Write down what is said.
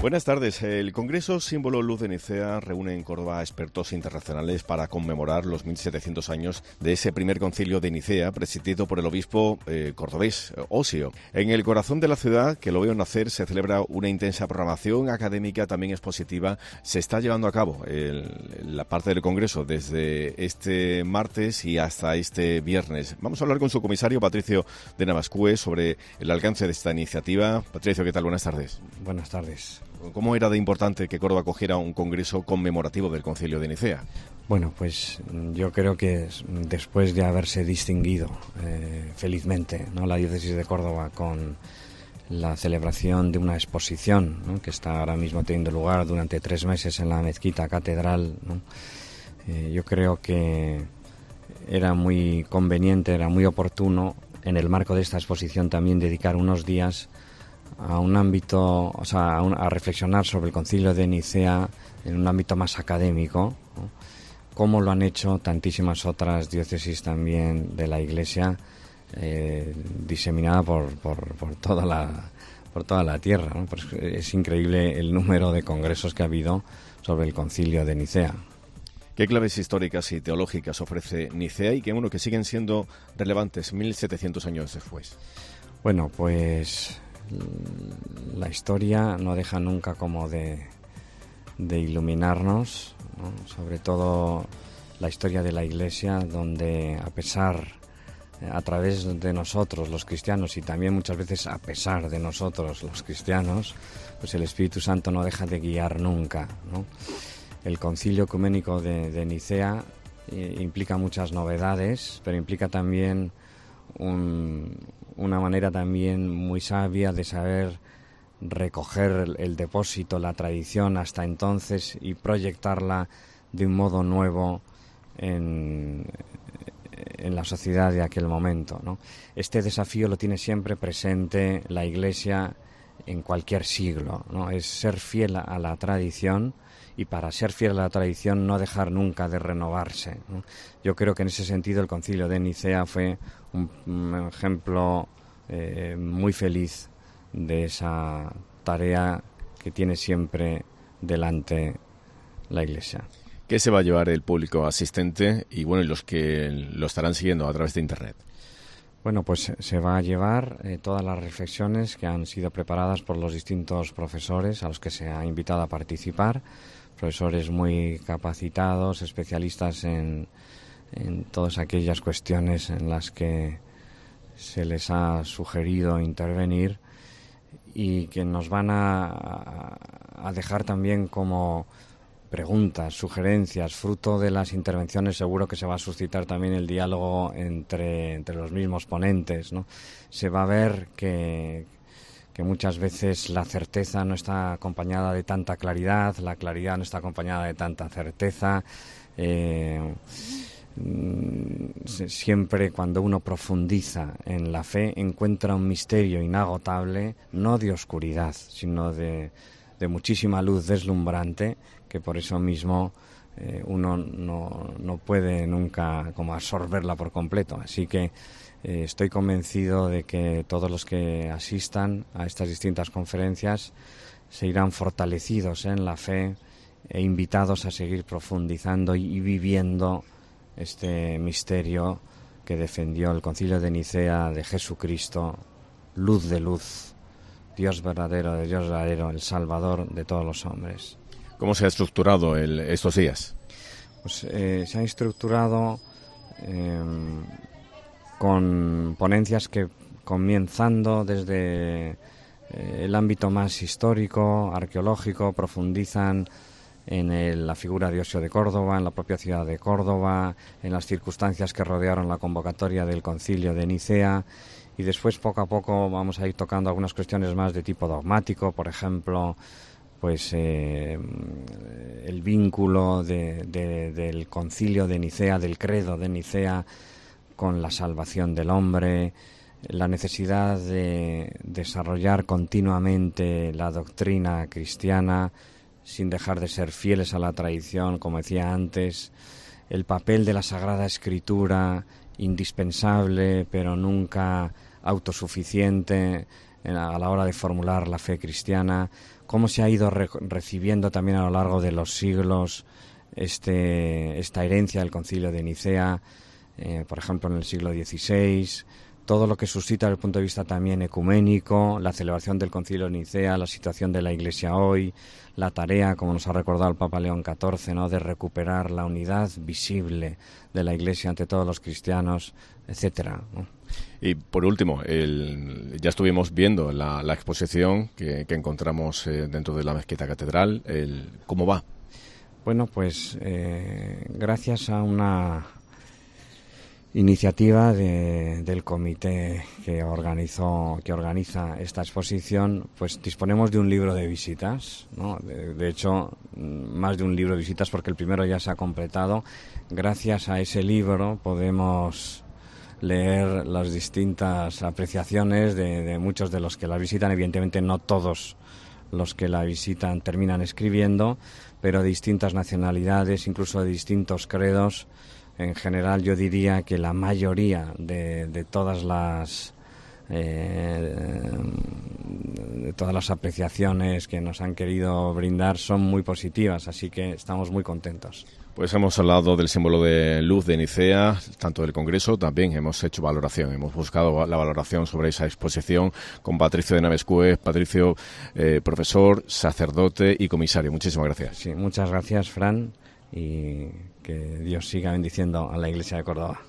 Buenas tardes. El Congreso Símbolo Luz de Nicea reúne en Córdoba a expertos internacionales para conmemorar los 1700 años de ese primer concilio de Nicea, presidido por el obispo cordobés Osio. En el corazón de la ciudad, que lo veo nacer, se celebra una intensa programación académica, también expositiva. Se está llevando a cabo la parte del Congreso desde este martes y hasta este viernes. Vamos a hablar con su comisario, Patricio de Navascue, sobre el alcance de esta iniciativa. Patricio, ¿qué tal? Buenas tardes. Buenas tardes. ¿Cómo era de importante que Córdoba acogiera un congreso conmemorativo del Concilio de Nicea? Bueno, pues yo creo que después de haberse distinguido felizmente, ¿no?, la diócesis de Córdoba con la celebración de una exposición, ¿no?, que está ahora mismo teniendo lugar durante 3 meses en la mezquita catedral, ¿no?, yo creo que era muy conveniente, era muy oportuno en el marco de esta exposición también dedicar unos días a un ámbito, o sea, a reflexionar sobre el Concilio de Nicea en un ámbito más académico, ¿no?, como lo han hecho tantísimas otras diócesis también de la Iglesia, diseminada por toda la tierra, ¿no? Pues es increíble el número de congresos que ha habido sobre el Concilio de Nicea. ¿Qué claves históricas y teológicas ofrece Nicea y que siguen siendo relevantes 1700 años después? Bueno, pues la historia no deja nunca como de iluminarnos, ¿no?, sobre todo la historia de la Iglesia, donde a través de nosotros los cristianos y también muchas veces a pesar de nosotros los cristianos, pues el Espíritu Santo no deja de guiar nunca, ¿no? El Concilio Ecuménico de Nicea implica muchas novedades, pero implica también una manera también muy sabia de saber recoger el depósito, la tradición hasta entonces y proyectarla de un modo nuevo en la sociedad de aquel momento, ¿no? Este desafío lo tiene siempre presente la Iglesia en cualquier siglo, ¿no? Es ser fiel a la tradición y para ser fiel a la tradición no dejar nunca de renovarse, ¿no? Yo creo que en ese sentido el Concilio de Nicea fue un ejemplo muy feliz de esa tarea que tiene siempre delante la Iglesia. ¿Qué se va a llevar el público asistente y los que lo estarán siguiendo a través de Internet? Bueno, pues se va a llevar todas las reflexiones que han sido preparadas por los distintos profesores a los que se ha invitado a participar, profesores muy capacitados, especialistas en todas aquellas cuestiones en las que se les ha sugerido intervenir y que nos van a dejar también como preguntas, sugerencias, fruto de las intervenciones. Seguro que se va a suscitar también el diálogo entre los mismos ponentes, ¿no? Se va a ver que muchas veces la certeza no está acompañada de tanta claridad, la claridad no está acompañada de tanta certeza. Siempre cuando uno profundiza en la fe encuentra un misterio inagotable, no de oscuridad, sino de muchísima luz deslumbrante, que por eso mismo uno no puede nunca como absorberla por completo. Así que estoy convencido de que todos los que asistan a estas distintas conferencias se irán fortalecidos en la fe e invitados a seguir profundizando y viviendo este misterio que defendió el Concilio de Nicea de Jesucristo, luz de luz, Dios verdadero de Dios verdadero, el Salvador de todos los hombres. ¿Cómo se ha estructurado estos días? Pues se ha estructurado con ponencias que, comenzando desde el ámbito más histórico, arqueológico, profundizan en la figura de Osio de Córdoba, en la propia ciudad de Córdoba, en las circunstancias que rodearon la convocatoria del Concilio de Nicea, y después poco a poco vamos a ir tocando algunas cuestiones más de tipo dogmático, por ejemplo, pues el vínculo del Concilio de Nicea, del credo de Nicea, con la salvación del hombre, la necesidad de desarrollar continuamente la doctrina cristiana sin dejar de ser fieles a la tradición, como decía antes, el papel de la Sagrada Escritura, indispensable pero nunca autosuficiente a la hora de formular la fe cristiana, cómo se ha ido recibiendo también a lo largo de los siglos esta herencia del Concilio de Nicea, por ejemplo en el siglo XVI, todo lo que suscita desde el punto de vista también ecuménico, la celebración del Concilio de Nicea, la situación de la Iglesia hoy, la tarea, como nos ha recordado el Papa León XIV, ¿no?, de recuperar la unidad visible de la Iglesia ante todos los cristianos, etcétera, ¿no? Y por último, ya estuvimos viendo la exposición que encontramos dentro de la Mezquita Catedral. ¿Cómo va? Bueno, pues gracias a una iniciativa del comité que organiza esta exposición, pues disponemos de un libro de visitas, ¿no? De hecho, más de un libro de visitas, porque el primero ya se ha completado. Gracias a ese libro podemos leer las distintas apreciaciones de muchos de los que la visitan. Evidentemente no todos los que la visitan terminan escribiendo, pero de distintas nacionalidades, incluso de distintos credos. En general yo diría que la mayoría de todas las apreciaciones que nos han querido brindar son muy positivas, así que estamos muy contentos. Pues hemos hablado del símbolo de luz de Nicea, tanto del Congreso, también hemos hecho valoración, hemos buscado la valoración sobre esa exposición con Patricio de Navescue. Patricio, profesor, sacerdote y comisario. Muchísimas gracias. Sí, muchas gracias, Fran, y que Dios siga bendiciendo a la Iglesia de Córdoba.